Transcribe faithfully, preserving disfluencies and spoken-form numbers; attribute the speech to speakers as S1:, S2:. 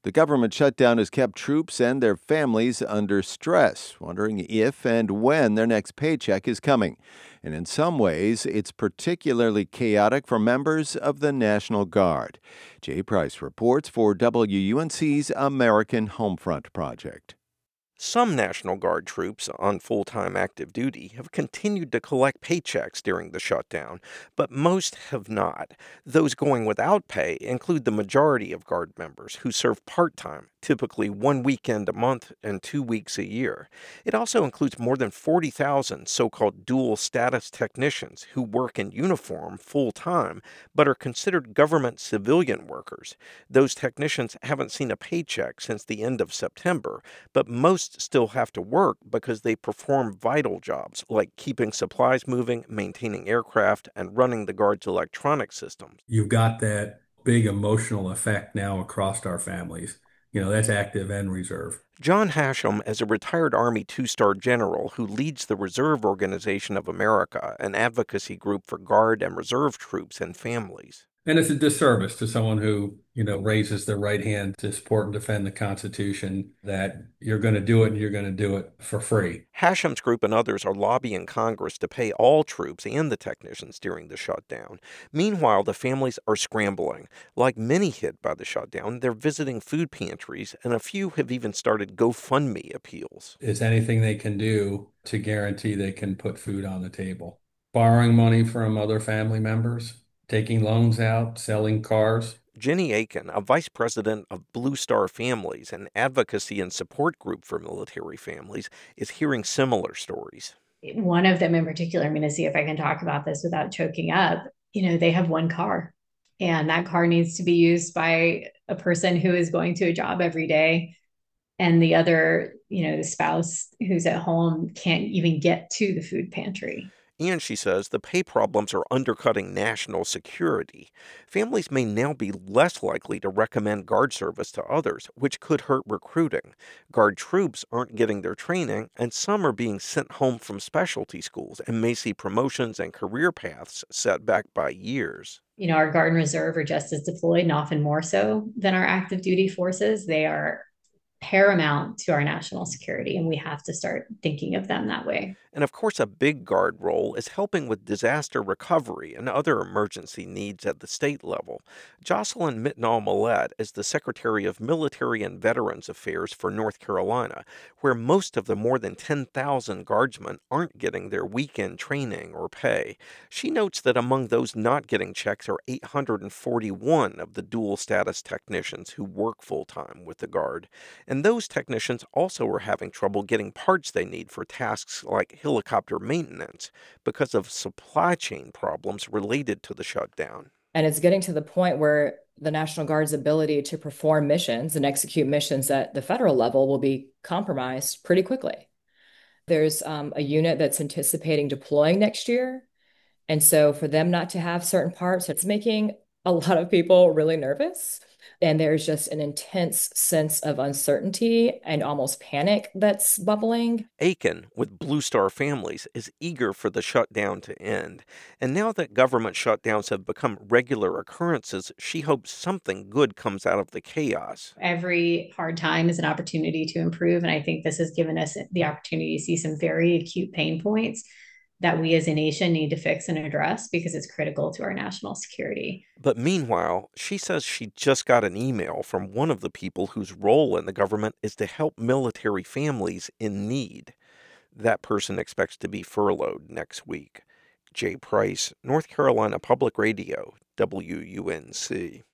S1: The government shutdown has kept troops and their families under stress, wondering if and when their next paycheck is coming. And in some ways, it's particularly chaotic for members of the National Guard. Jay Price reports for W U N C's American Homefront Project.
S2: Some National Guard troops on full time active duty have continued to collect paychecks during the shutdown, but most have not. Those going without pay include the majority of Guard members who serve part time, typically one weekend a month and two weeks a year. It also includes more than forty thousand so called dual status technicians who work in uniform full time but are considered government civilian workers. Those technicians haven't seen a paycheck since the end of September, but most still have to work because they perform vital jobs like keeping supplies moving, maintaining aircraft, and running the Guard's electronic systems.
S3: You've got that big emotional effect now across our families. You know, that's active and reserve.
S2: John Hashem is a retired Army two-star general who leads the Reserve Organization of America, an advocacy group for Guard and Reserve troops and families.
S3: And it's a disservice to someone who, you know, raises their right hand to support and defend the Constitution that you're going to do it and you're going to do it for free.
S2: Hashem's group and others are lobbying Congress to pay all troops and the technicians during the shutdown. Meanwhile, the families are scrambling. Like many hit by the shutdown, they're visiting food pantries, and a few have even started GoFundMe appeals.
S3: It's anything they can do to guarantee they can put food on the table. Borrowing money from other family members, taking loans out, selling cars.
S2: Jenny Aiken, a vice president of Blue Star Families, an advocacy and support group for military families, is hearing similar stories.
S4: One of them in particular, I'm going to see if I can talk about this without choking up. You know, they have one car, and that car needs to be used by a person who is going to a job every day. And the other, you know, the spouse who's at home can't even get to the food pantry.
S2: And she says the pay problems are undercutting national security. Families may now be less likely to recommend Guard service to others, which could hurt recruiting. Guard troops aren't getting their training, and some are being sent home from specialty schools and may see promotions and career paths set back by years.
S4: You know, our Guard and Reserve are just as deployed, and often more so than our active duty forces. They are paramount to our national security, and we have to start thinking of them that way.
S2: And of course, a big Guard role is helping with disaster recovery and other emergency needs at the state level. Jocelyn Mitnall Millette is the Secretary of Military and Veterans Affairs for North Carolina, where most of the more than ten thousand Guardsmen aren't getting their weekend training or pay. She notes that among those not getting checks are eight hundred forty-one of the dual status technicians who work full-time with the Guard. And those technicians also are having trouble getting parts they need for tasks like helicopter maintenance because of supply chain problems related to the shutdown.
S5: And it's getting to the point where the National Guard's ability to perform missions and execute missions at the federal level will be compromised pretty quickly. There's um, a unit that's anticipating deploying next year. And so for them not to have certain parts, it's making a lot of people really nervous. And there's just an intense sense of uncertainty and almost panic that's bubbling.
S2: Aiken, with Blue Star Families, is eager for the shutdown to end. And now that government shutdowns have become regular occurrences, she hopes something good comes out of the chaos.
S4: Every hard time is an opportunity to improve. And I think this has given us the opportunity to see some very acute pain points that we as a nation need to fix and address because it's critical to our national security.
S2: But meanwhile, she says she just got an email from one of the people whose role in the government is to help military families in need. That person expects to be furloughed next week. Jay Price, North Carolina Public Radio, W U N C.